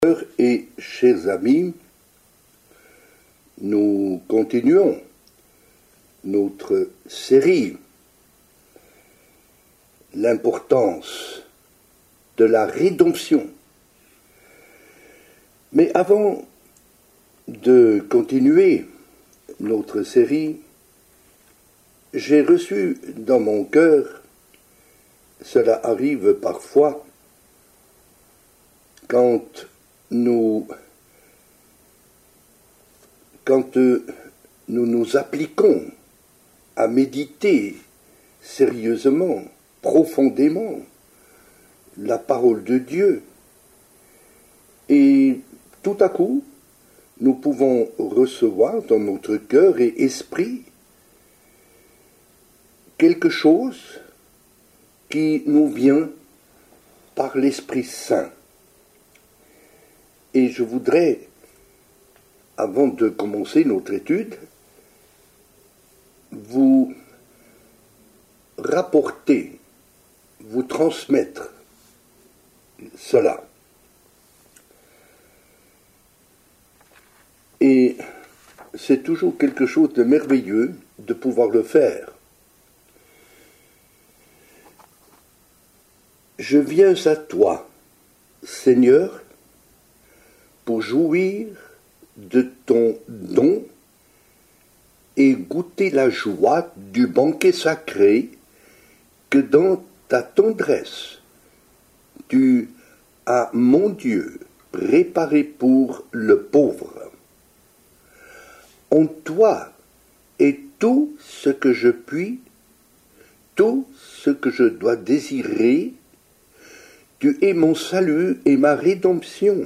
Et chers amis, nous continuons notre série, l'importance de la rédemption. Mais avant de continuer notre série, j'ai reçu dans mon cœur, cela arrive parfois, quand nous nous appliquons à méditer sérieusement, profondément, la parole de Dieu, et tout à coup, nous pouvons recevoir dans notre cœur et esprit quelque chose qui nous vient par l'Esprit Saint. Et je voudrais, avant de commencer notre étude, vous rapporter, vous transmettre cela. Et c'est toujours quelque chose de merveilleux de pouvoir le faire. Je viens à toi, Seigneur, pour jouir de ton don et goûter la joie du banquet sacré que dans ta tendresse tu as, mon Dieu, préparé pour le pauvre. En toi est tout ce que je puis, tout ce que je dois désirer. Tu es mon salut et ma rédemption.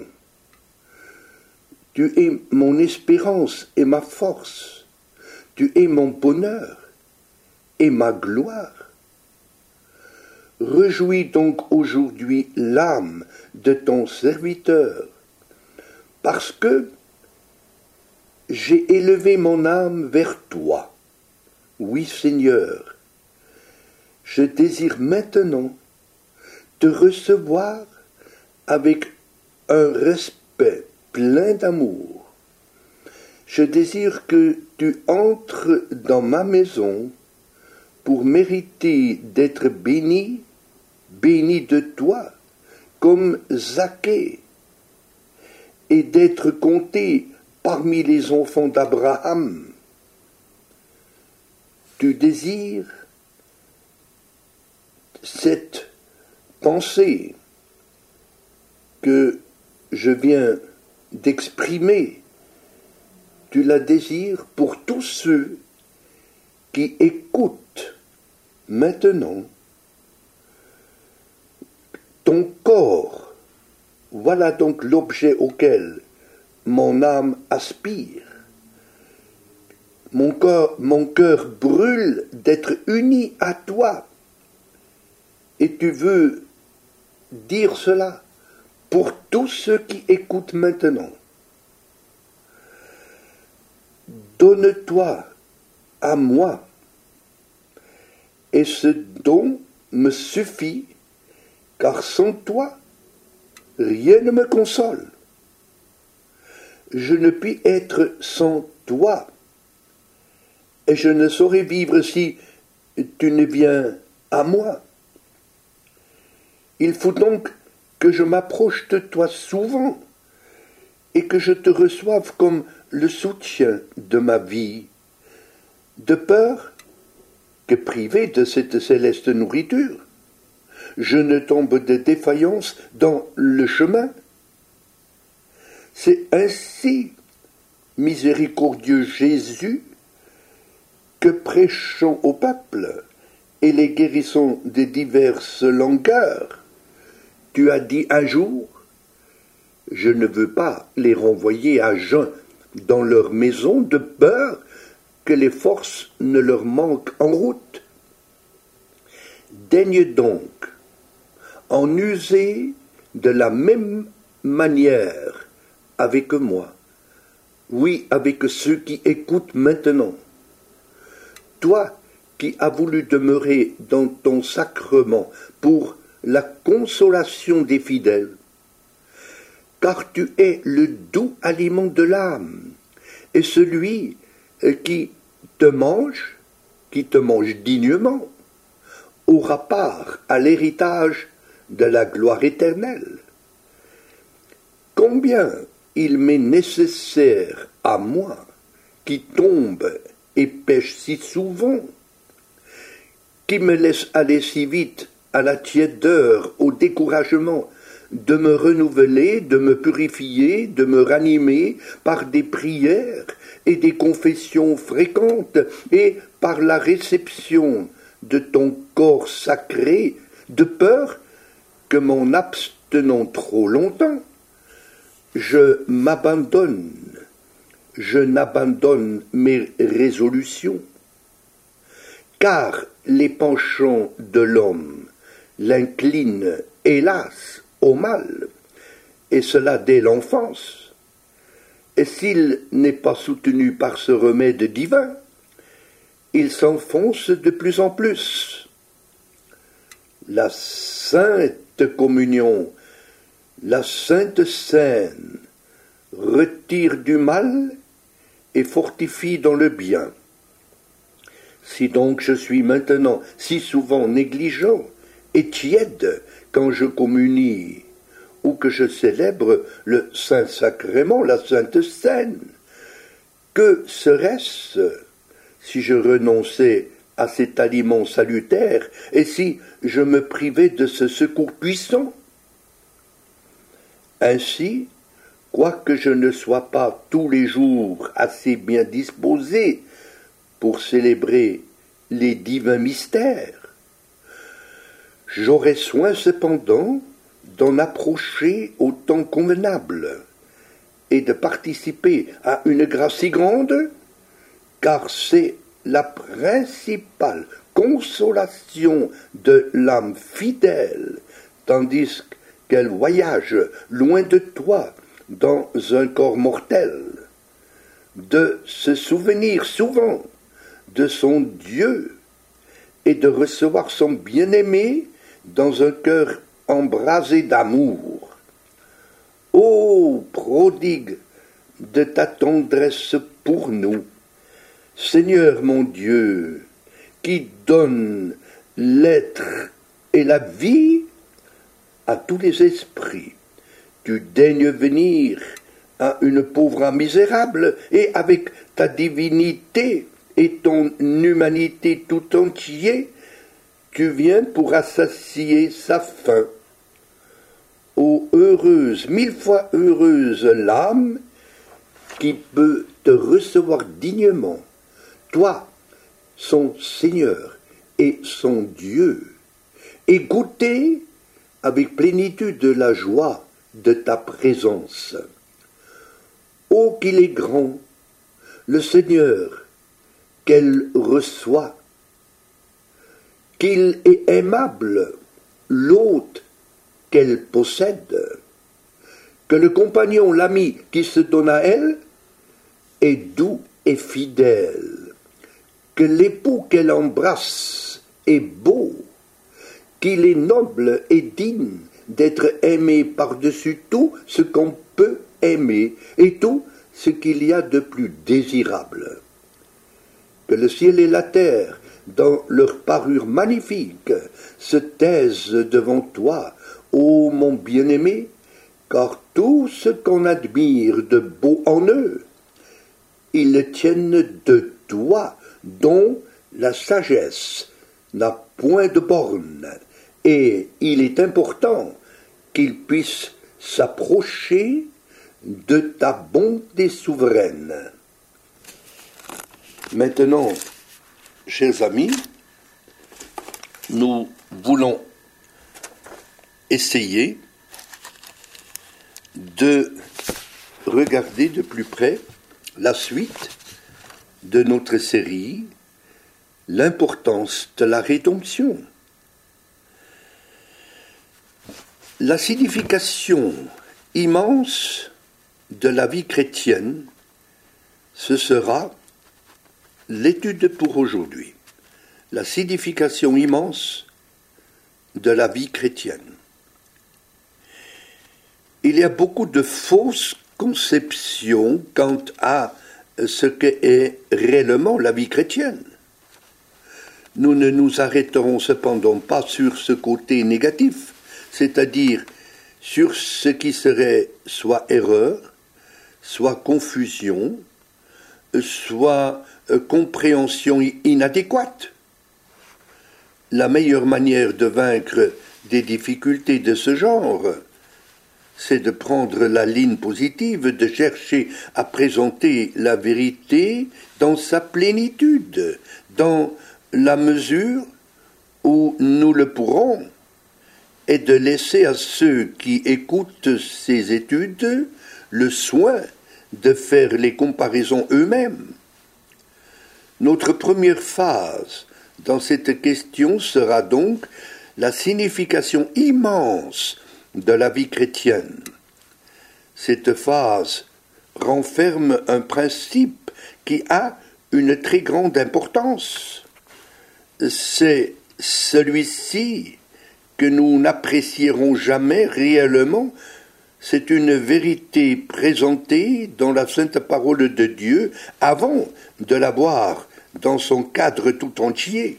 Tu es mon espérance et ma force. Tu es mon bonheur et ma gloire. Réjouis donc aujourd'hui l'âme de ton serviteur, parce que j'ai élevé mon âme vers toi. Oui, Seigneur, je désire maintenant te recevoir avec un respect plein d'amour. Je désire que tu entres dans ma maison pour mériter d'être béni de toi, comme Zaché, et d'être compté parmi les enfants d'Abraham. Tu désires cette pensée que je viens d'exprimer, tu la désires pour tous ceux qui écoutent maintenant. Ton corps, voilà donc l'objet auquel mon âme aspire. Mon cœur brûle d'être uni à toi. Et tu veux dire cela pour tous ceux qui écoutent maintenant. Donne-toi à moi, et ce don me suffit, car sans toi, rien ne me console. Je ne puis être sans toi, et je ne saurais vivre si tu ne viens à moi. Il faut donc que je m'approche de toi souvent et que je te reçoive comme le soutien de ma vie, de peur que, privé de cette céleste nourriture, je ne tombe de défaillance dans le chemin. C'est ainsi, miséricordieux Jésus, que prêchons au peuple et les guérissons des diverses langueurs, tu as dit un jour, je ne veux pas les renvoyer à jeun dans leur maison de peur que les forces ne leur manquent en route. Daigne donc en user de la même manière avec moi, oui, avec ceux qui écoutent maintenant. Toi qui as voulu demeurer dans ton sacrement pour la consolation des fidèles, car tu es le doux aliment de l'âme, et celui qui te mange dignement, aura part à l'héritage de la gloire éternelle. Combien il m'est nécessaire à moi, qui tombe et pêche si souvent, qui me laisse aller si vite à la tiédeur, au découragement, de me renouveler, de me purifier, de me ranimer par des prières et des confessions fréquentes et par la réception de ton corps sacré, de peur que m'en abstenant trop longtemps, je n'abandonne mes résolutions, car les penchants de l'homme l'inclinent, hélas, au mal, et cela dès l'enfance. Et s'il n'est pas soutenu par ce remède divin, il s'enfonce de plus en plus. La sainte communion, la sainte scène, retire du mal et fortifie dans le bien. Si donc je suis maintenant si souvent négligent et tiède quand je communie, ou que je célèbre le Saint-Sacrement, la Sainte Seine, que serait-ce si je renonçais à cet aliment salutaire et si je me privais de ce secours puissant? Ainsi, quoique je ne sois pas tous les jours assez bien disposé pour célébrer les divins mystères, j'aurai soin cependant d'en approcher au temps convenable et de participer à une grâce si grande, car c'est la principale consolation de l'âme fidèle, tandis qu'elle voyage loin de toi dans un corps mortel, de se souvenir souvent de son Dieu et de recevoir son bien-aimé dans un cœur embrasé d'amour. Ô prodigue de ta tendresse pour nous, Seigneur mon Dieu, qui donne l'être et la vie à tous les esprits, tu daignes venir à une pauvre âme misérable et avec ta divinité et ton humanité tout entier, tu viens pour assasier sa faim. Ô heureuse, 1000 fois heureuse l'âme qui peut te recevoir dignement, toi, son Seigneur et son Dieu, et goûter avec plénitude de la joie de ta présence. Ô qu'il est grand, le Seigneur, qu'elle reçoit, qu'il est aimable, l'hôte qu'elle possède, que le compagnon, l'ami qui se donne à elle, est doux et fidèle, que l'époux qu'elle embrasse est beau, qu'il est noble et digne d'être aimé par-dessus tout ce qu'on peut aimer et tout ce qu'il y a de plus désirable. Que le ciel et la terre, dans leur parure magnifique, se taisent devant toi, ô mon bien-aimé, car tout ce qu'on admire de beau en eux, ils tiennent de toi, dont la sagesse n'a point de borne, et il est important qu'ils puissent s'approcher de ta bonté souveraine. Maintenant, chers amis, nous voulons essayer de regarder de plus près la suite de notre série, l'importance de la rédemption. La signification immense de la vie chrétienne, ce sera l'étude pour aujourd'hui. La signification immense de la vie chrétienne. Il y a beaucoup de fausses conceptions quant à ce qu'est réellement la vie chrétienne. Nous ne nous arrêterons cependant pas sur ce côté négatif, c'est-à-dire sur ce qui serait soit erreur, soit confusion, soit compréhension inadéquate. La meilleure manière de vaincre des difficultés de ce genre, c'est de prendre la ligne positive, de chercher à présenter la vérité dans sa plénitude, dans la mesure où nous le pourrons, et de laisser à ceux qui écoutent ces études le soin de faire les comparaisons eux-mêmes. Notre première phase dans cette question sera donc la signification immense de la vie chrétienne. Cette phase renferme un principe qui a une très grande importance. C'est celui-ci que nous n'apprécierons jamais réellement. C'est une vérité présentée dans la sainte parole de Dieu avant de la voir dans son cadre tout entier.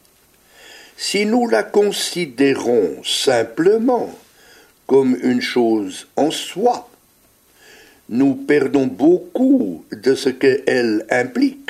Si nous la considérons simplement comme une chose en soi, nous perdons beaucoup de ce qu'elle implique.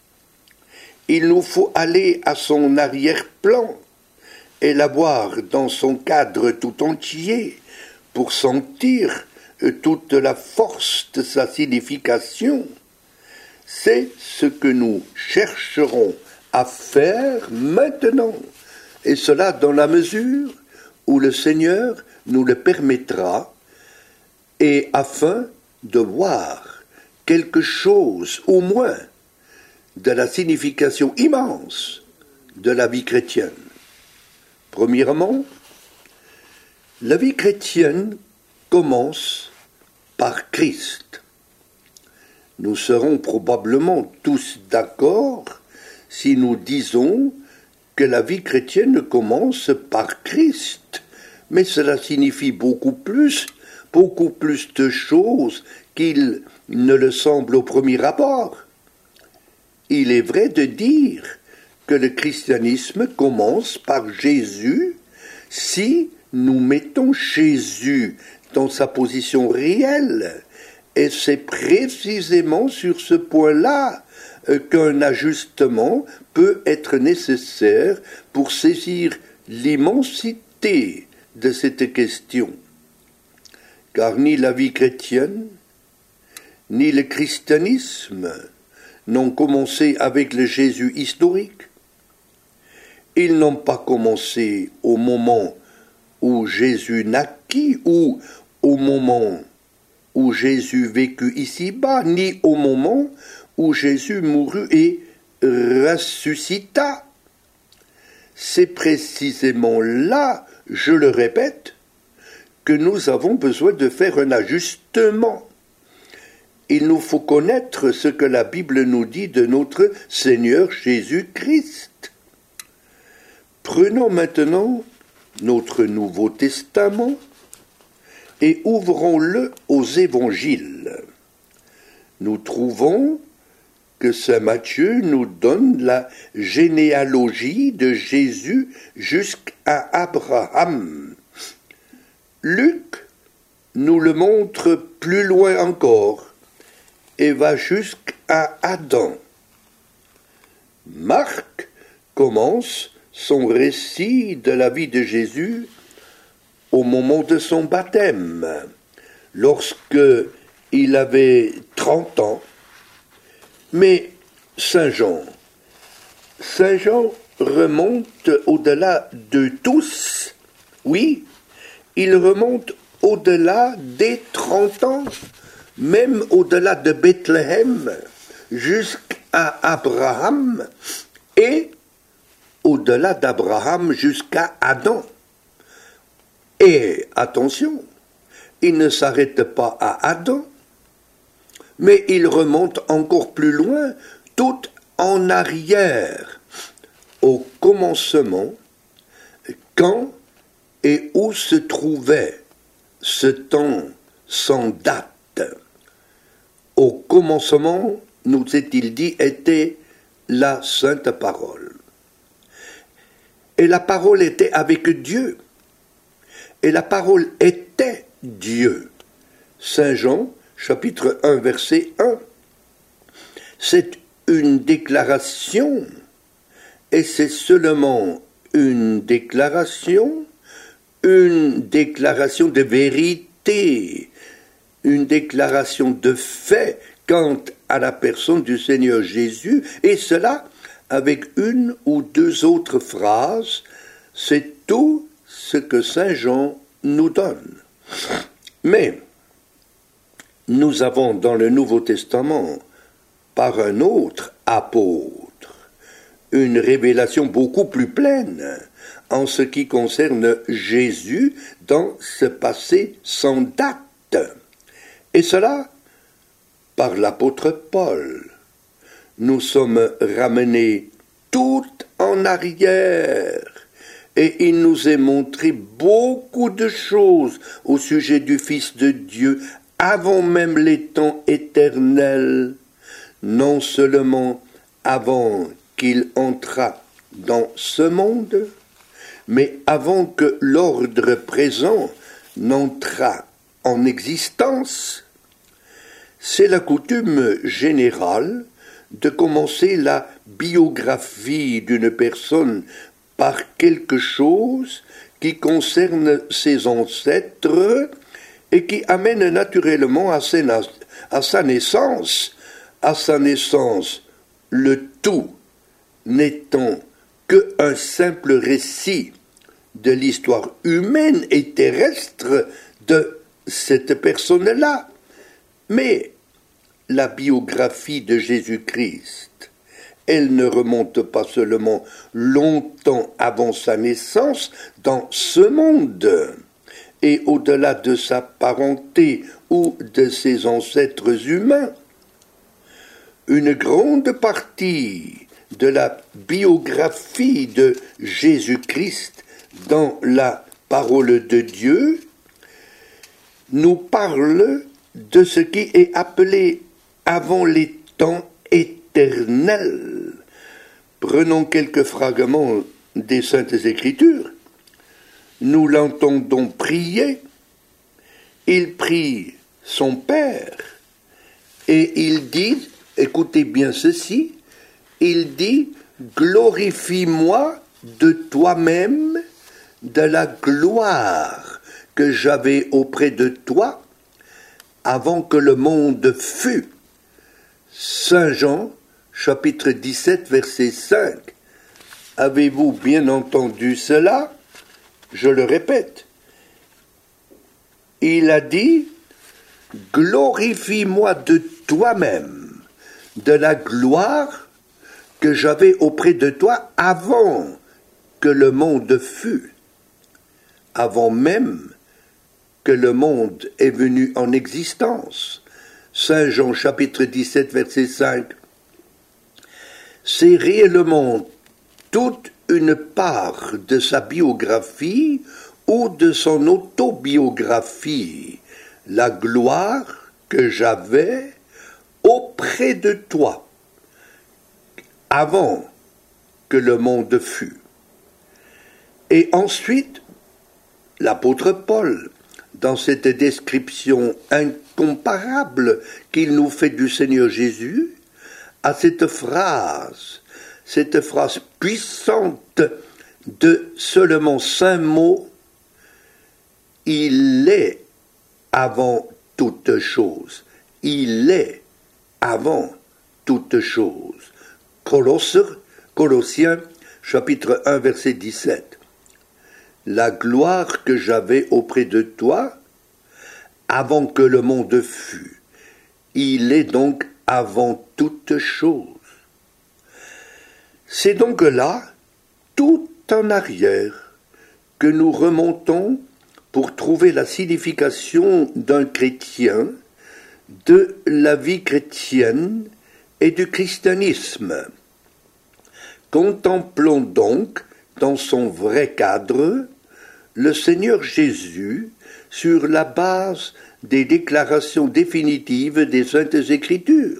Il nous faut aller à son arrière-plan et la voir dans son cadre tout entier pour sentir toute la force de sa signification. C'est ce que nous chercherons à faire maintenant, et cela dans la mesure où le Seigneur nous le permettra, et afin de voir quelque chose, au moins, de la signification immense de la vie chrétienne. Premièrement, la vie chrétienne commence par Christ. Nous serons probablement tous d'accord si nous disons que la vie chrétienne commence par Christ, mais cela signifie beaucoup plus de choses qu'il ne le semble au premier abord. Il est vrai de dire que le christianisme commence par Jésus si nous mettons Jésus dans sa position réelle. Et c'est précisément sur ce point-là qu'un ajustement peut être nécessaire pour saisir l'immensité de cette question. Car ni la vie chrétienne, ni le christianisme n'ont commencé avec le Jésus historique. Ils n'ont pas commencé au moment où Jésus naquit ou au moment où Jésus vécut ici-bas, ni au moment où Jésus mourut et ressuscita. C'est précisément là, je le répète, que nous avons besoin de faire un ajustement. Il nous faut connaître ce que la Bible nous dit de notre Seigneur Jésus-Christ. Prenons maintenant notre Nouveau Testament et ouvrons-le aux évangiles. Nous trouvons que saint Matthieu nous donne la généalogie de Jésus jusqu'à Abraham. Luc nous le montre plus loin encore et va jusqu'à Adam. Marc commence son récit de la vie de Jésus au moment de son baptême, lorsque il avait 30 ans. Mais Saint Jean remonte au-delà de tous. Oui, il remonte au-delà des 30 ans, même au-delà de Bethléem, jusqu'à Abraham, et au-delà d'Abraham jusqu'à Adam. Et attention, il ne s'arrête pas à Adam, mais il remonte encore plus loin, tout en arrière, au commencement, quand et où se trouvait ce temps sans date. Au commencement, nous est-il dit, était la sainte parole. Et la parole était avec Dieu. Et la parole était Dieu. Saint Jean, chapitre 1, verset 1. C'est une déclaration, et c'est seulement une déclaration de vérité, une déclaration de fait quant à la personne du Seigneur Jésus, et cela avec une ou deux autres phrases, c'est tout ce que Saint Jean nous donne. Mais nous avons dans le Nouveau Testament, par un autre apôtre, une révélation beaucoup plus pleine en ce qui concerne Jésus dans ce passé sans date. Et cela par l'apôtre Paul. Nous sommes ramenés tout en arrière et il nous est montré beaucoup de choses au sujet du Fils de Dieu avant même les temps éternels, non seulement avant qu'il entrât dans ce monde, mais avant que l'ordre présent n'entrât en existence. C'est la coutume générale de commencer la biographie d'une personne par quelque chose qui concerne ses ancêtres et qui amène naturellement à sa naissance, le tout n'étant qu'un simple récit de l'histoire humaine et terrestre de cette personne-là. Mais la biographie de Jésus-Christ, elle ne remonte pas seulement longtemps avant sa naissance dans ce monde, et au-delà de sa parenté ou de ses ancêtres humains. Une grande partie de la biographie de Jésus-Christ dans la parole de Dieu nous parle de ce qui est appelé avant les temps éternels. Prenons quelques fragments des Saintes Écritures. Nous l'entendons prier. Il prie son Père et il dit, écoutez bien ceci, il dit « Glorifie-moi de toi-même, de la gloire que j'avais auprès de toi avant que le monde fût. » Saint Jean, chapitre 17, verset 5. Avez-vous bien entendu cela? Je le répète. Il a dit « Glorifie-moi de toi-même, de la gloire que j'avais auprès de toi avant que le monde fût, avant même que le monde est venu en existence. » Saint Jean chapitre 17 verset 5. C'est réellement toute une part de sa biographie ou de son autobiographie, la gloire que j'avais auprès de toi, avant que le monde fût. Et ensuite, l'apôtre Paul, dans cette description incomparable qu'il nous fait du Seigneur Jésus, a cette phrase puissante de seulement 5 mots, « Il est avant toute chose ». Il est avant toute chose. Colossiens, chapitre 1, verset 17. La gloire que j'avais auprès de toi, avant que le monde fût. Il est donc avant toute chose. C'est donc là, tout en arrière, que nous remontons pour trouver la signification d'un chrétien, de la vie chrétienne et du christianisme. Contemplons donc, dans son vrai cadre, le Seigneur Jésus, sur la base des déclarations définitives des Saintes Écritures.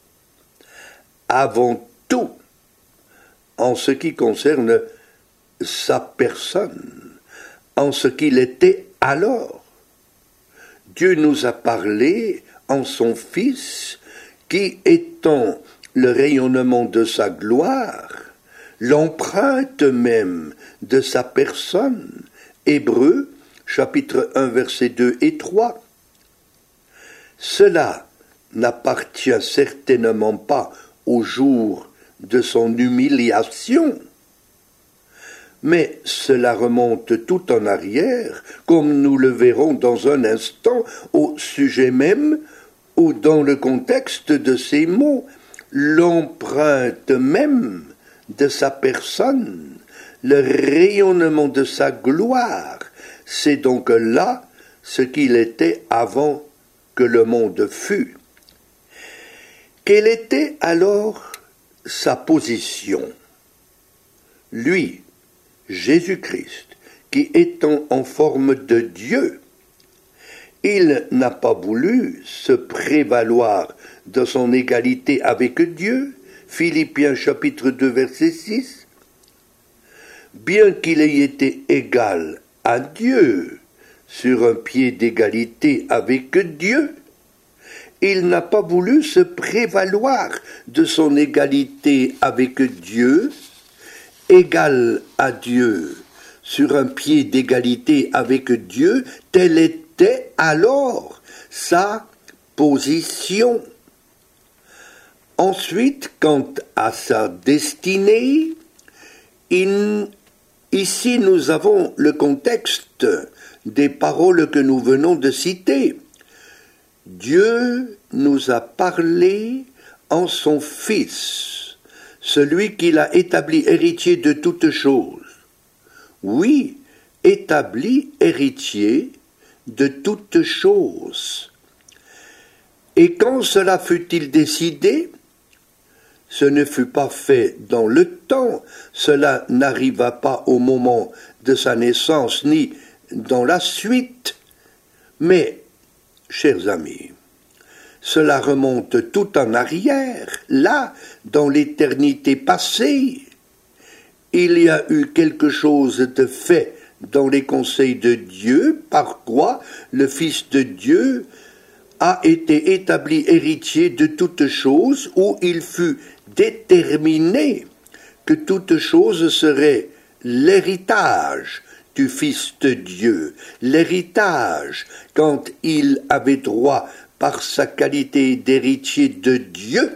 Avant tout, en ce qui concerne sa personne, en ce qu'il était alors. Dieu nous a parlé en son Fils, qui étant le rayonnement de sa gloire, l'empreinte même de sa personne. Hébreux, chapitre 1, versets 2 et 3. Cela n'appartient certainement pas au jour de son humiliation, mais cela remonte tout en arrière, comme nous le verrons dans un instant, au sujet même ou dans le contexte de ces mots, l'empreinte même de sa personne, le rayonnement de sa gloire, c'est donc là ce qu'il était avant que le monde fût. Quelle était alors sa position? Lui, Jésus-Christ, qui étant en forme de Dieu, il n'a pas voulu se prévaloir de son égalité avec Dieu, Philippiens chapitre 2 verset 6, bien qu'il ait été égal à Dieu, sur un pied d'égalité avec Dieu, il n'a pas voulu se prévaloir de son égalité avec Dieu, égal à Dieu, sur un pied d'égalité avec Dieu, telle était alors sa position. Ensuite, quant à sa destinée, ici nous avons le contexte des paroles que nous venons de citer. Dieu nous a parlé en son Fils, celui qu'il a établi héritier de toutes choses. Oui, établi héritier de toutes choses. Et quand cela fut-il décidé, ce ne fut pas fait dans le temps, cela n'arriva pas au moment de sa naissance ni dans la suite, mais, chers amis, cela remonte tout en arrière, là, dans l'éternité passée. Il y a eu quelque chose de fait dans les conseils de Dieu, par quoi le Fils de Dieu a été établi héritier de toutes choses, où il fut déterminé que toute chose serait l'héritage du Fils de Dieu, l'héritage quand il avait droit par sa qualité d'héritier de Dieu.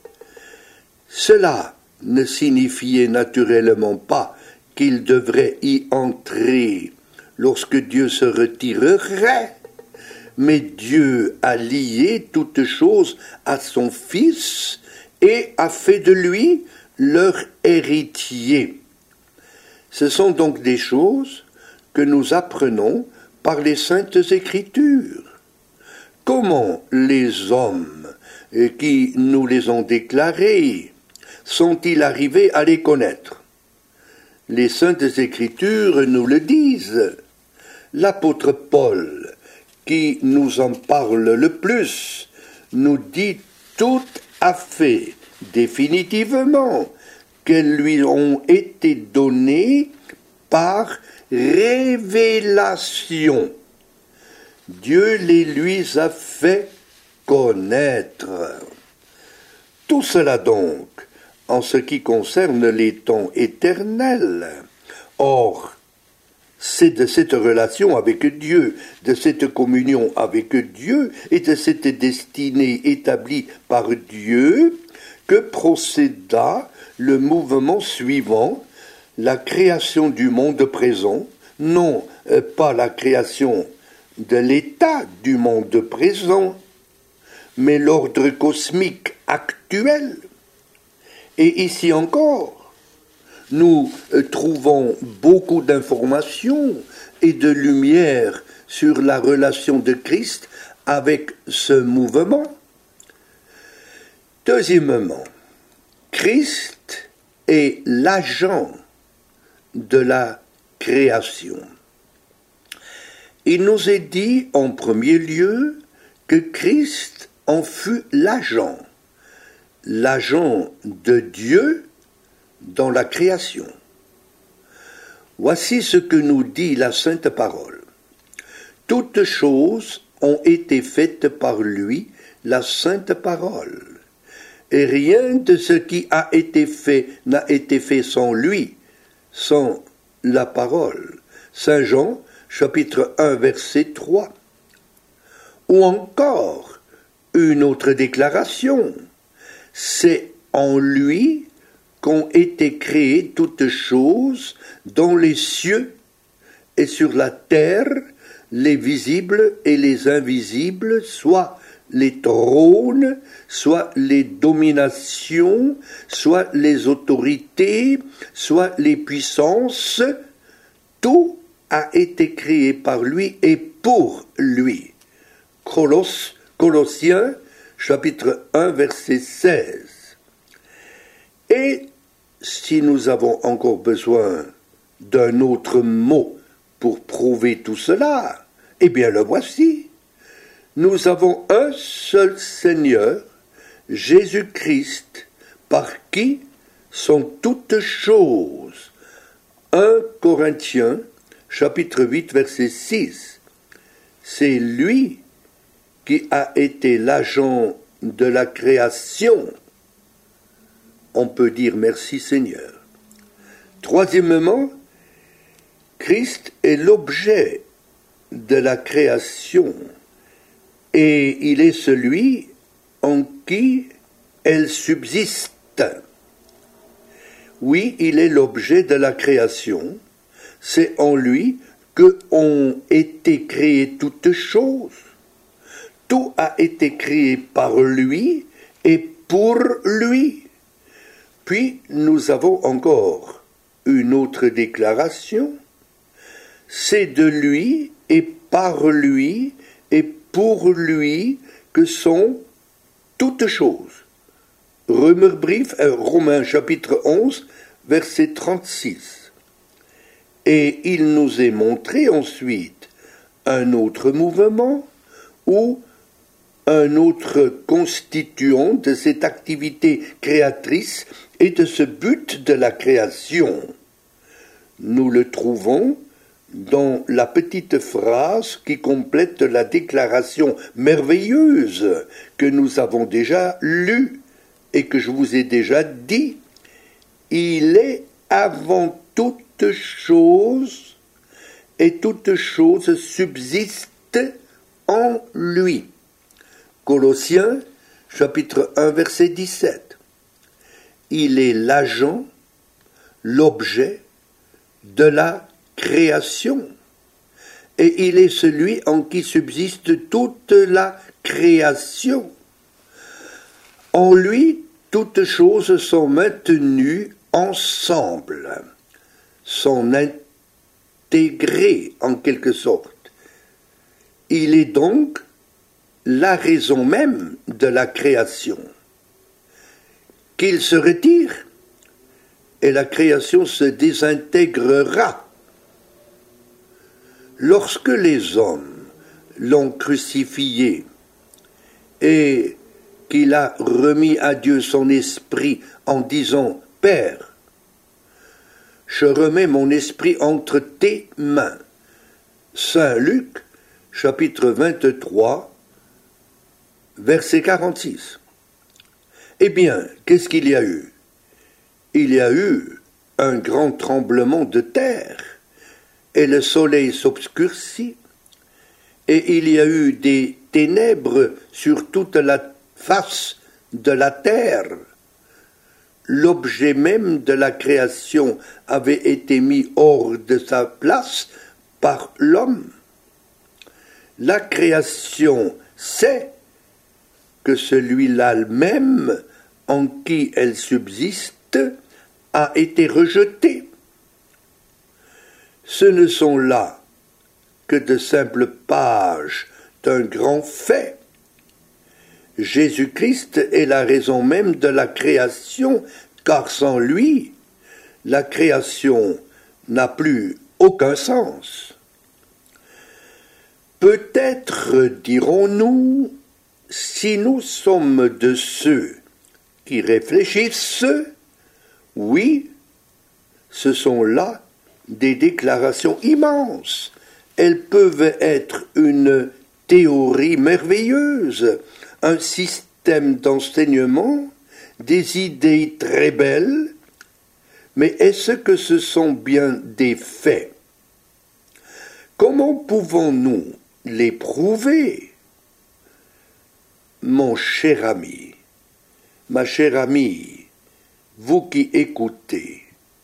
Cela ne signifiait naturellement pas qu'il devrait y entrer lorsque Dieu se retirerait, mais Dieu a lié toutes choses à son Fils et a fait de lui leur héritier. Ce sont donc des choses que nous apprenons par les Saintes Écritures. Comment les hommes qui nous les ont déclarées sont-ils arrivés à les connaître? Les Saintes Écritures nous le disent. L'apôtre Paul, qui nous en parle le plus, nous dit tout à fait définitivement qu'elles lui ont été données par révélation. Dieu les lui a fait connaître. Tout cela donc, en ce qui concerne les temps éternels. Or, c'est de cette relation avec Dieu, de cette communion avec Dieu et de cette destinée établie par Dieu que procéda le mouvement suivant, la création du monde présent, non pas la création de l'état du monde présent, mais l'ordre cosmique actuel. Et ici encore, nous trouvons beaucoup d'informations et de lumière sur la relation de Christ avec ce mouvement. Deuxièmement, Christ est l'agent de la création. Il nous est dit en premier lieu que Christ en fut l'agent de Dieu dans la création. Voici ce que nous dit la Sainte Parole. Toutes choses ont été faites par lui, la Sainte Parole. Et rien de ce qui a été fait n'a été fait sans lui, sans la parole. Saint Jean, chapitre 1, verset 3. Ou encore, une autre déclaration. C'est en lui qu'ont été créées toutes choses dans les cieux et sur la terre, les visibles et les invisibles, soit les trônes, soit les dominations, soit les autorités, soit les puissances. Tout a été créé par lui et pour lui. Colossiens, chapitre 1, verset 16. Et si nous avons encore besoin d'un autre mot pour prouver tout cela, eh bien le voici. Nous avons un seul Seigneur, Jésus-Christ, par qui sont toutes choses. 1 Corinthiens, chapitre 8, verset 6. C'est lui qui a été l'agent de la création. On peut dire merci Seigneur. Troisièmement, Christ est l'objet de la création. Et il est celui en qui elle subsiste. Oui, il est l'objet de la création. C'est en lui que ont été créées toutes choses. Tout a été créé par lui et pour lui. Puis nous avons encore une autre déclaration. C'est de lui et par lui et pour lui que sont toutes choses. Romains chapitre 11, verset 36. Et il nous est montré ensuite un autre mouvement ou un autre constituant de cette activité créatrice et de ce but de la création. Nous le trouvons dans la petite phrase qui complète la déclaration merveilleuse que nous avons déjà lue et que je vous ai déjà dit. Il est avant toute chose et toute chose subsiste en lui. Colossiens, chapitre 1, verset 17. Il est l'agent, l'objet de la création. Et il est celui en qui subsiste toute la création. En lui, toutes choses sont maintenues ensemble, sont intégrées en quelque sorte. Il est donc la raison même de la création. Qu'il se retire, et la création se désintégrera. Lorsque les hommes l'ont crucifié et qu'il a remis à Dieu son esprit en disant « Père, je remets mon esprit entre tes mains ». Saint Luc, chapitre 23, verset 46. Eh bien, qu'est-ce qu'il y a eu? Il y a eu un grand tremblement de terre, et le soleil s'obscurcit, et il y a eu des ténèbres sur toute la face de la terre. L'objet même de la création avait été mis hors de sa place par l'homme. La création sait que celui-là même en qui elle subsiste a été rejeté. Ce ne sont là que de simples pages d'un grand fait. Jésus-Christ est la raison même de la création, car sans lui, la création n'a plus aucun sens. Peut-être dirons-nous, si nous sommes de ceux qui réfléchissent, oui, ce sont là des déclarations immenses. Elles peuvent être une théorie merveilleuse, un système d'enseignement, des idées très belles, mais est-ce que ce sont bien des faits? Comment pouvons-nous les prouver? Mon cher ami, ma chère amie, vous qui écoutez,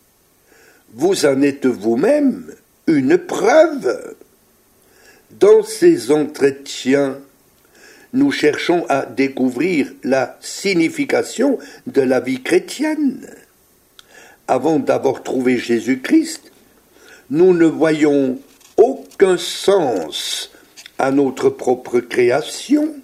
vous en êtes vous-même une preuve. Dans ces entretiens, nous cherchons à découvrir la signification de la vie chrétienne. Avant d'avoir trouvé Jésus-Christ, nous ne voyons aucun sens à notre propre création.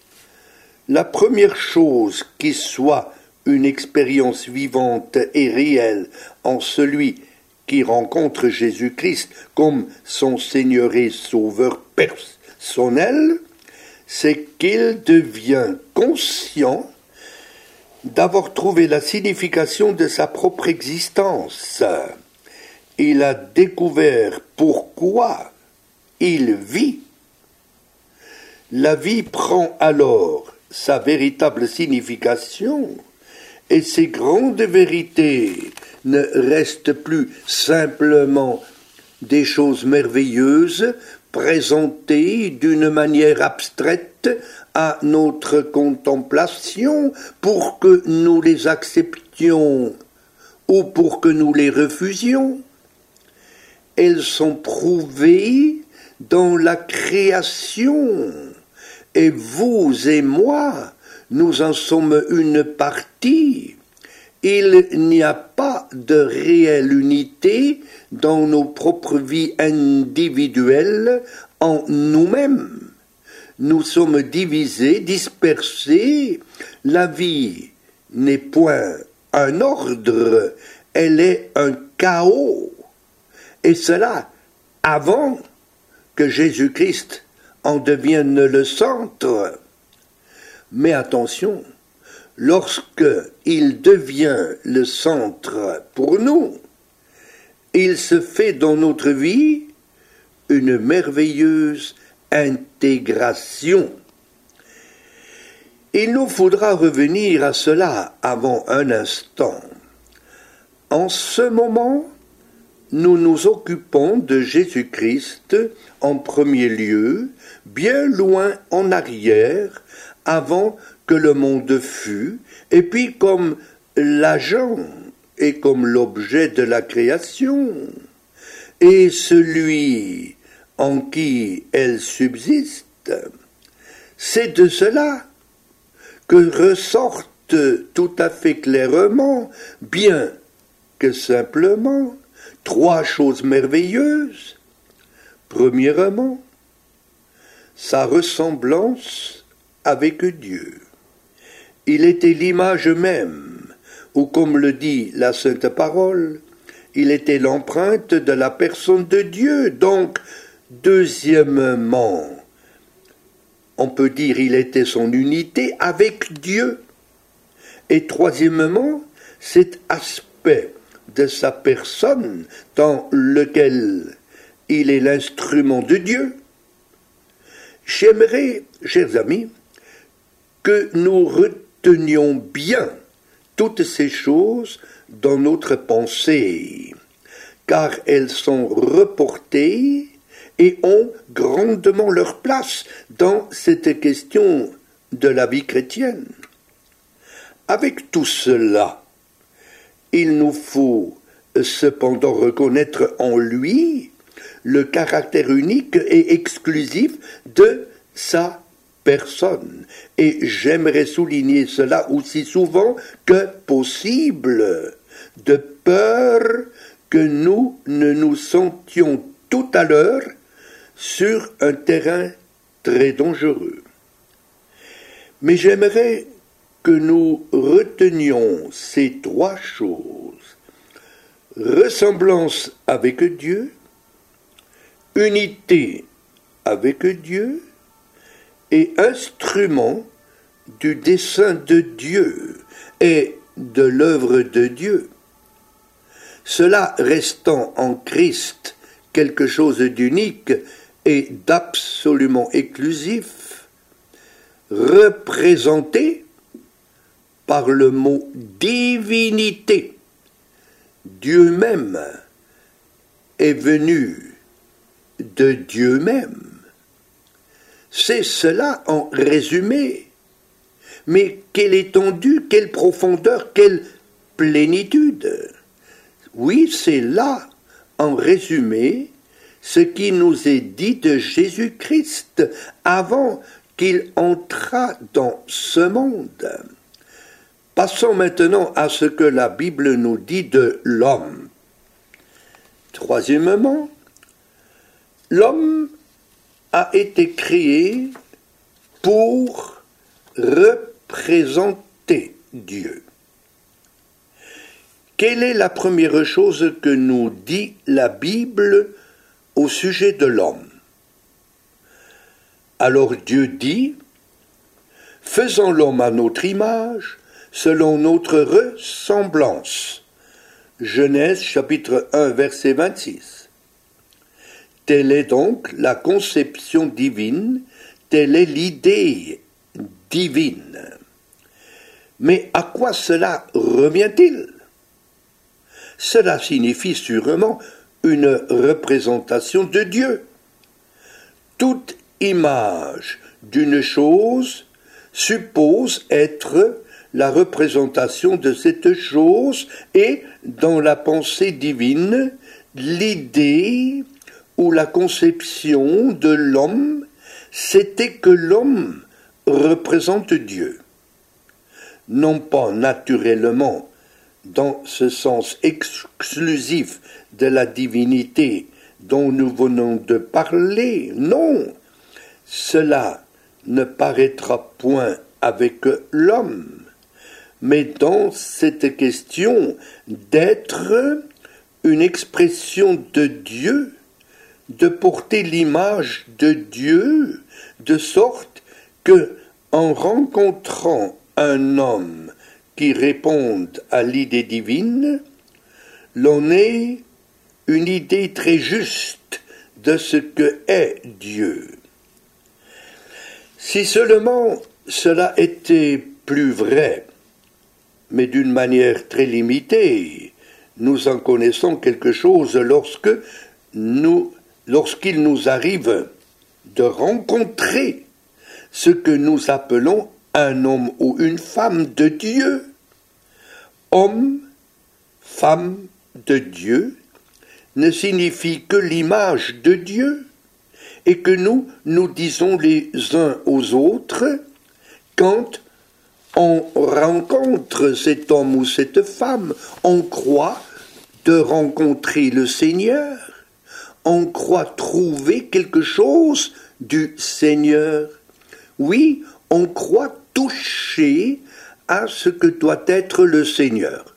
La première chose qui soit une expérience vivante et réelle en celui qui rencontre Jésus-Christ comme son Seigneur et Sauveur personnel, c'est qu'il devient conscient d'avoir trouvé la signification de sa propre existence. Il a découvert pourquoi il vit. La vie prend alors sa véritable signification et ces grandes vérités ne restent plus simplement des choses merveilleuses présentées d'une manière abstraite à notre contemplation pour que nous les acceptions ou pour que nous les refusions. Elles sont prouvées dans la création, et vous et moi, nous en sommes une partie. Il n'y a pas de réelle unité dans nos propres vies individuelles en nous-mêmes. Nous sommes divisés, dispersés. La vie n'est point un ordre, elle est un chaos. Et cela avant que Jésus-Christ en devienne le centre. Mais attention, lorsque il devient le centre pour nous, il se fait dans notre vie une merveilleuse intégration. Il nous faudra revenir à cela avant un instant. En ce moment, nous nous occupons de Jésus-Christ en premier lieu, bien loin en arrière, avant que le monde fût, et puis comme l'agent et comme l'objet de la création, et celui en qui elle subsiste. C'est de cela que ressortent tout à fait clairement, bien que simplement, trois choses merveilleuses. Premièrement, sa ressemblance avec Dieu. Il était l'image même, ou comme le dit la Sainte Parole, il était l'empreinte de la personne de Dieu. Donc, deuxièmement, on peut dire il était son unité avec Dieu. Et troisièmement, cet aspect de sa personne dans lequel il est l'instrument de Dieu. J'aimerais, chers amis, que nous retenions bien toutes ces choses dans notre pensée, car elles sont reportées et ont grandement leur place dans cette question de la vie chrétienne. Avec tout cela, il nous faut cependant reconnaître en lui le caractère unique et exclusif de sa personne. Et j'aimerais souligner cela aussi souvent que possible, de peur que nous ne nous sentions tout à l'heure sur un terrain très dangereux. Mais j'aimerais que nous retenions ces trois choses: ressemblance avec Dieu, unité avec Dieu et instrument du dessein de Dieu et de l'œuvre de Dieu. Cela restant en Christ quelque chose d'unique et d'absolument exclusif, représenté par le mot divinité. Dieu même est venu de Dieu même. C'est cela en résumé. Mais quelle étendue, quelle profondeur, quelle plénitude. Oui, c'est là, en résumé, ce qui nous est dit de Jésus-Christ avant qu'il entrât dans ce monde. Passons maintenant à ce que la Bible nous dit de l'homme. Troisièmement, l'homme a été créé pour représenter Dieu. Quelle est la première chose que nous dit la Bible au sujet de l'homme? Alors Dieu dit, « Faisons l'homme à notre image, selon notre ressemblance. » Genèse chapitre 1 verset 26. Telle est donc la conception divine, telle est l'idée divine. Mais à quoi cela revient-il? Cela signifie sûrement une représentation de Dieu. Toute image d'une chose suppose être la représentation de cette chose et, dans la pensée divine, l'idée ou la conception de l'homme, c'était que l'homme représente Dieu. Non pas naturellement dans ce sens exclusif de la divinité dont nous venons de parler, non, cela ne paraîtra point avec l'homme, mais dans cette question d'être une expression de Dieu, de porter l'image de Dieu, de sorte que, en rencontrant un homme qui réponde à l'idée divine, l'on ait une idée très juste de ce que est Dieu. Si seulement cela était plus vrai, mais d'une manière très limitée, nous en connaissons quelque chose lorsqu'il nous arrive de rencontrer ce que nous appelons un homme ou une femme de Dieu. Homme, femme de Dieu ne signifie que l'image de Dieu et que nous disons les uns aux autres quand on rencontre cet homme ou cette femme, on croit de rencontrer le Seigneur, on croit trouver quelque chose du Seigneur. Oui, on croit toucher à ce que doit être le Seigneur.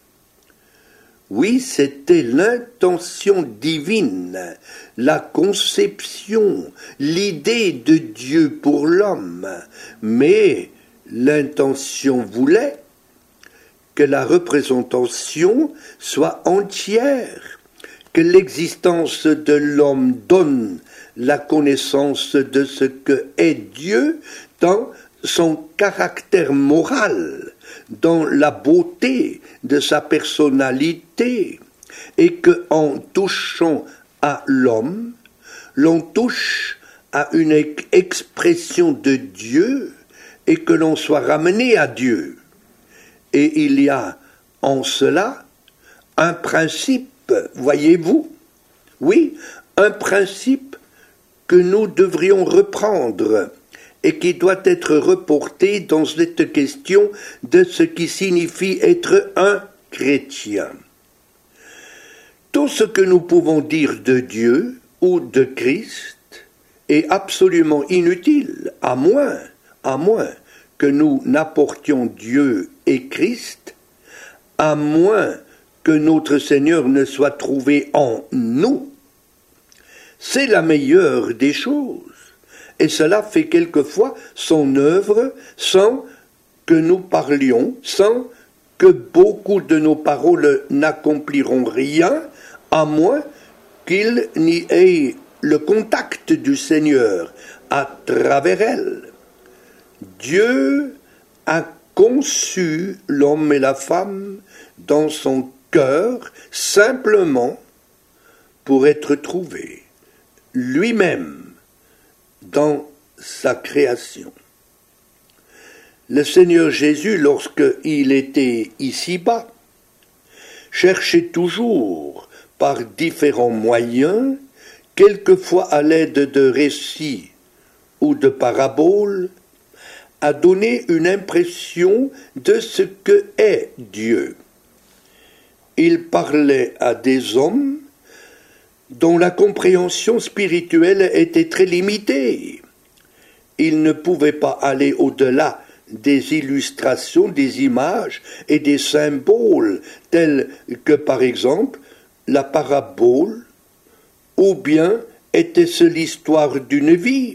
Oui, c'était l'intention divine, la conception, l'idée de Dieu pour l'homme, mais l'intention voulait que la représentation soit entière, que l'existence de l'homme donne la connaissance de ce que est Dieu dans son caractère moral, dans la beauté de sa personnalité, et que en touchant à l'homme, l'on touche à une expression de Dieu et que l'on soit ramené à Dieu. Et il y a en cela un principe, voyez-vous, oui, un principe que nous devrions reprendre et qui doit être reporté dans cette question de ce qui signifie être un chrétien. Tout ce que nous pouvons dire de Dieu ou de Christ est absolument inutile, à moins que nous n'apportions Dieu et Christ, à moins que notre Seigneur ne soit trouvé en nous. C'est la meilleure des choses. et cela fait quelquefois son œuvre sans que nous parlions, sans que beaucoup de nos paroles n'accompliront rien, à moins qu'il n'y ait le contact du Seigneur à travers elles. Dieu a conçu l'homme et la femme dans son cœur simplement pour être trouvé lui-même dans sa création. Le Seigneur Jésus, lorsqu'il était ici-bas, cherchait toujours par différents moyens, quelquefois à l'aide de récits ou de paraboles, à donner une impression de ce que est Dieu. Il parlait à des hommes dont la compréhension spirituelle était très limitée. Il ne pouvait pas aller au-delà des illustrations, des images et des symboles, tels que par exemple la parabole, ou bien était-ce l'histoire d'une vie,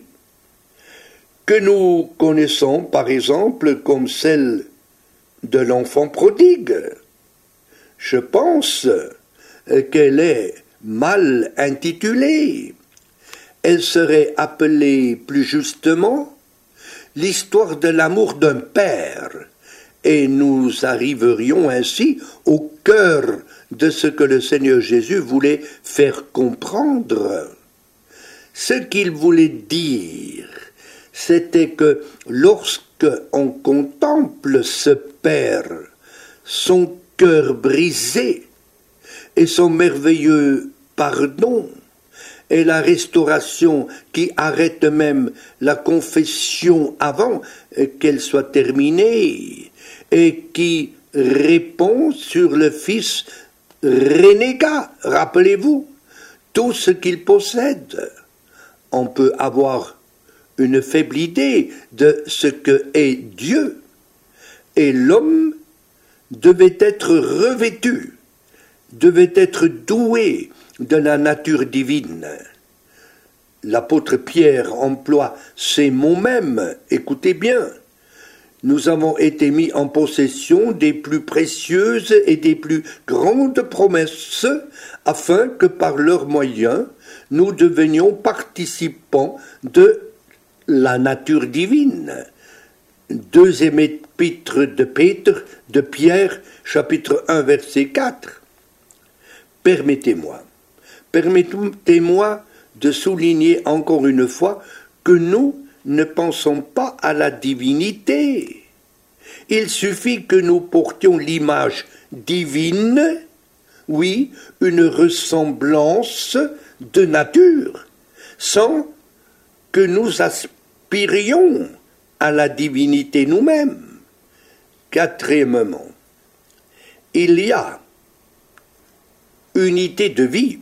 que nous connaissons par exemple comme celle de l'enfant prodigue. Je pense qu'elle est mal intitulée. Elle serait appelée plus justement l'histoire de l'amour d'un père, et nous arriverions ainsi au cœur de ce que le Seigneur Jésus voulait faire comprendre. Ce qu'il voulait dire, c'était que lorsque on contemple ce père, son cœur brisé et son merveilleux pardon, et la restauration qui arrête même la confession avant qu'elle soit terminée, et qui répond sur le Fils renégat, rappelez-vous, tout ce qu'il possède. On peut avoir une faible idée de ce que est Dieu, et l'homme devait être revêtu, devait être doué de la nature divine. L'apôtre Pierre emploie ces mots mêmes, écoutez bien. Nous avons été mis en possession des plus précieuses et des plus grandes promesses, afin que par leurs moyens, nous devenions participants de la nature divine. Deuxième épître de Pierre, chapitre 1, verset 4. Permettez-moi de souligner encore une fois que nous ne pensons pas à la divinité. Il suffit que nous portions l'image divine, oui, une ressemblance de nature, sans que nous aspirions à la divinité nous-mêmes. Quatrièmement, il y a unité de vie.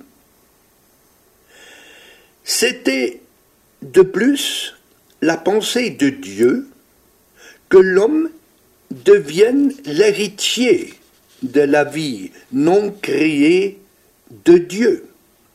C'était de plus la pensée de Dieu que l'homme devienne l'héritier de la vie non créée de Dieu.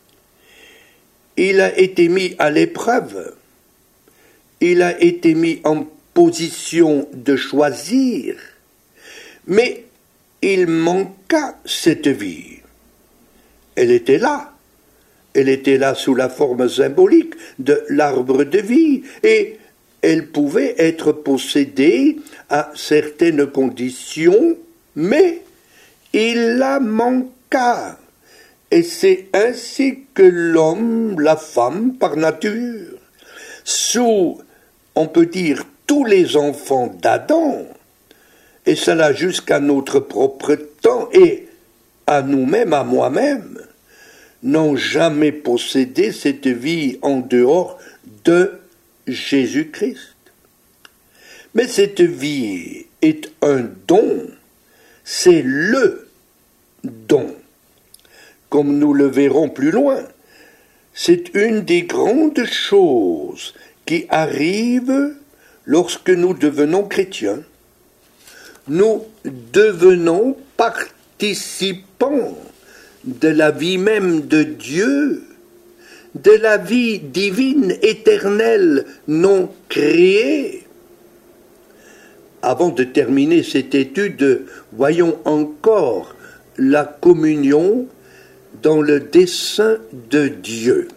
Il a été mis à l'épreuve, il a été mis en position de choisir, mais il manqua cette vie. Elle était là sous la forme symbolique de l'arbre de vie, et elle pouvait être possédée à certaines conditions, mais il la manqua. Et c'est ainsi que l'homme, la femme, par nature, sous, on peut dire, tous les enfants d'Adam, et cela jusqu'à notre propre temps, et à nous-mêmes, à moi-même, n'ont jamais possédé cette vie en dehors de Jésus-Christ. Mais cette vie est un don, c'est le don. Comme nous le verrons plus loin, c'est une des grandes choses qui arrivent lorsque nous devenons chrétiens. Nous devenons participants de la vie même de Dieu, de la vie divine éternelle non créée. Avant de terminer cette étude, voyons encore la communion dans le dessein de Dieu.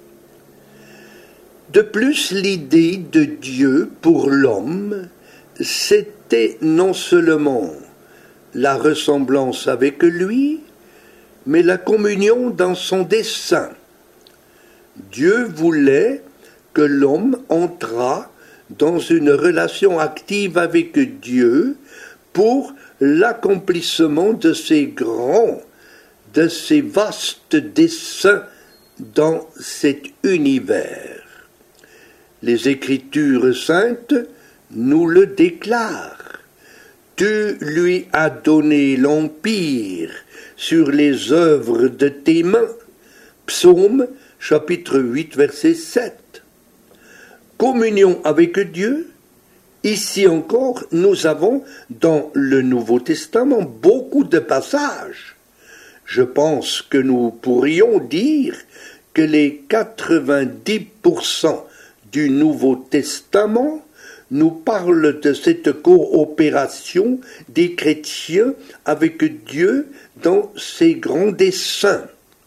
De plus, l'idée de Dieu pour l'homme, c'était non seulement la ressemblance avec lui, mais la communion dans son dessein. Dieu voulait que l'homme entrât dans une relation active avec Dieu pour l'accomplissement de ses grands, de ses vastes desseins dans cet univers. Les Écritures saintes nous le déclarent. Tu lui as donné l'empire sur les œuvres de tes mains. Psaume chapitre 8, verset 7. Communion avec Dieu. Ici encore, nous avons dans le Nouveau Testament beaucoup de passages. Je pense que nous pourrions dire que les 90% du Nouveau Testament nous parlent de cette coopération des chrétiens avec Dieu dans ses grands desseins.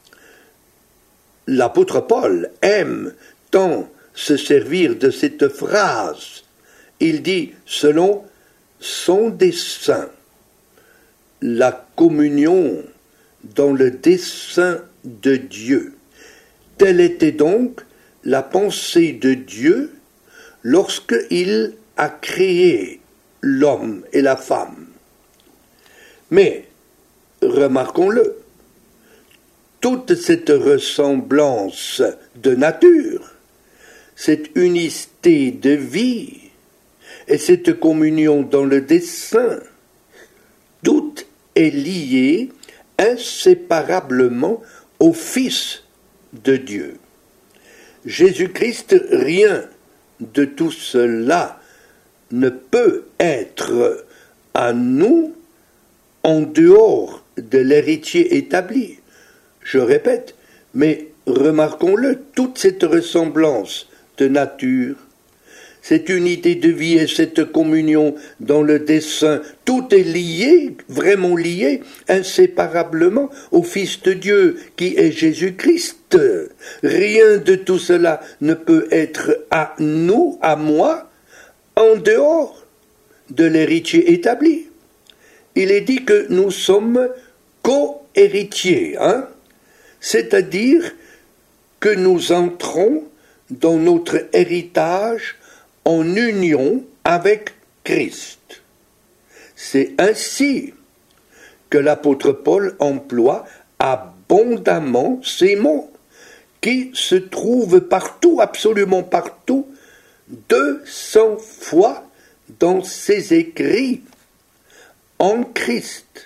L'apôtre Paul aime tant se servir de cette phrase. Il dit « selon son dessein ». La communion dans le dessein de Dieu. Telle était donc la pensée de Dieu lorsqu'il a créé l'homme et la femme. Mais, remarquons-le, toute cette ressemblance de nature, cette unicité de vie et cette communion dans le dessein, tout est lié inséparablement au Fils de Dieu. Jésus-Christ, rien de tout cela ne peut être à nous en dehors de l'héritier établi. Je répète, mais remarquons-le, toute cette ressemblance de nature, cette unité de vie et cette communion dans le dessein, tout est lié, vraiment lié, inséparablement au Fils de Dieu qui est Jésus-Christ. Rien de tout cela ne peut être à nous, à moi, en dehors de l'héritier établi. Il est dit que nous sommes co-héritiers, c'est-à-dire que nous entrons dans notre héritage en union avec Christ. C'est ainsi que l'apôtre Paul emploie abondamment ces mots qui se trouvent partout, absolument partout, 200 fois dans ses écrits. En Christ,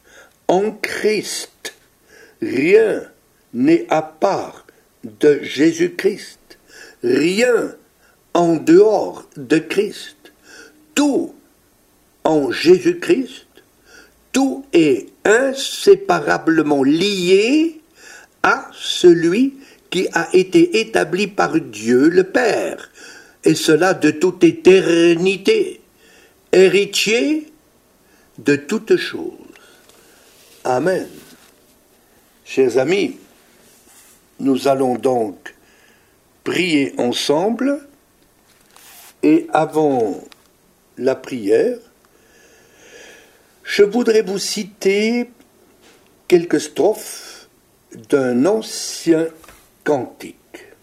rien n'est à part de Jésus-Christ, rien en dehors de Christ, tout en Jésus-Christ, tout est inséparablement lié à celui qui a été établi par Dieu le Père, et cela de toute éternité, héritier de toutes choses. Amen. Chers amis, nous allons donc prier ensemble. Et avant la prière, je voudrais vous citer quelques strophes d'un ancien cantique.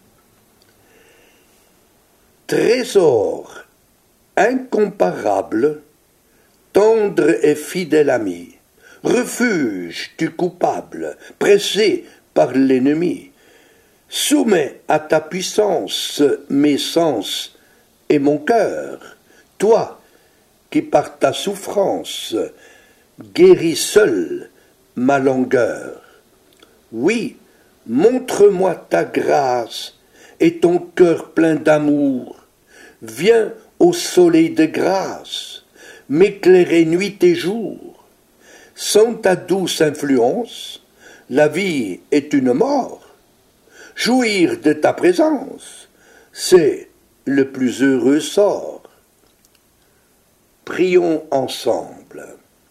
Trésor incomparable, tendre et fidèle ami, refuge du coupable, pressé par l'ennemi, soumets à ta puissance mes sens et mon cœur, toi qui par ta souffrance guéris seul ma langueur. Oui, montre-moi ta grâce et ton cœur plein d'amour. Viens au soleil de grâce, m'éclairer nuit et jour. Sans ta douce influence, la vie est une mort. Jouir de ta présence, c'est le plus heureux sort. Prions ensemble.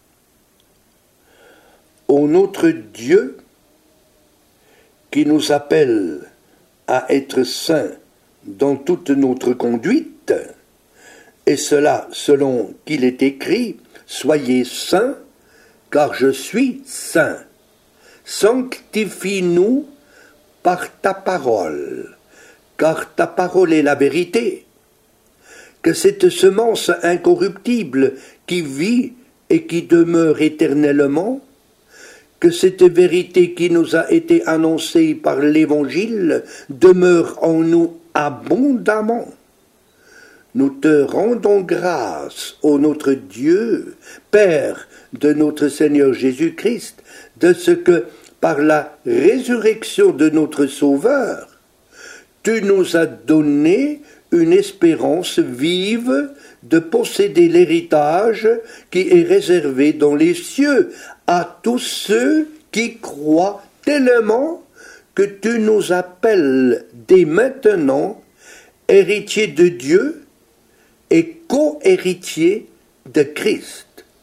Ô notre Dieu, qui nous appelle à être saints dans toute notre conduite, et cela selon qu'il est écrit, soyez saints, car je suis saint. Sanctifie-nous par ta parole, car ta parole est la vérité. Que cette semence incorruptible qui vit et qui demeure éternellement, que cette vérité qui nous a été annoncée par l'Évangile demeure en nous abondamment. Nous te rendons grâce, ô notre Dieu, Père de notre Seigneur Jésus-Christ, de ce que, par la résurrection de notre Sauveur, tu nous as donné une espérance vive de posséder l'héritage qui est réservé dans les cieux à tous ceux qui croient tellement que tu nous appelles dès maintenant héritiers de Dieu et co-héritiers de Christ.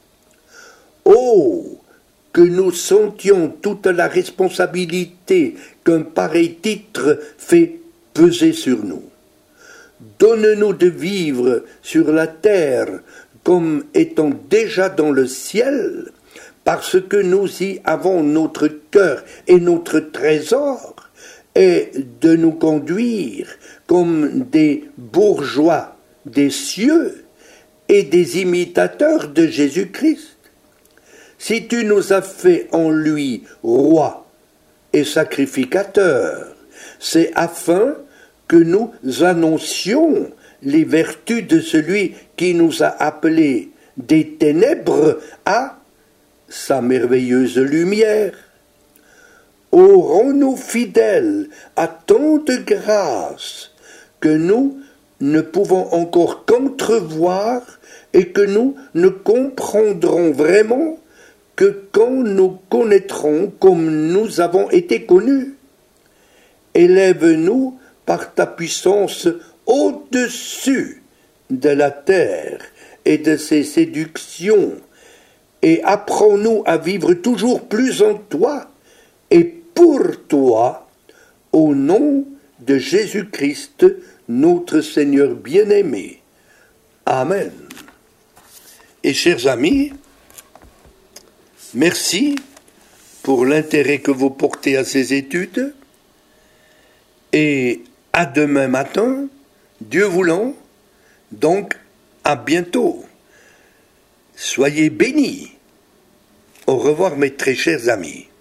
Oh, que nous sentions toute la responsabilité qu'un pareil titre fait peser sur nous. Donne-nous de vivre sur la terre comme étant déjà dans le ciel, parce que nous y avons notre cœur et notre trésor, et de nous conduire comme des bourgeois des cieux et des imitateurs de Jésus-Christ. Si tu nous as fait en lui roi et sacrificateur, c'est afin que nous annoncions les vertus de celui qui nous a appelés des ténèbres à sa merveilleuse lumière. Ô, rends-nous fidèles à tant de grâces que nous ne pouvons encore qu'entrevoir et que nous ne comprendrons vraiment que quand nous connaîtrons comme nous avons été connus. Élève-nous par ta puissance au-dessus de la terre et de ses séductions, et apprends-nous à vivre toujours plus en toi et pour toi, au nom de Jésus-Christ, notre Seigneur bien-aimé. Amen. Et chers amis, merci pour l'intérêt que vous portez à ces études, et à demain matin, Dieu voulant, donc à bientôt. Soyez bénis. Au revoir mes très chers amis.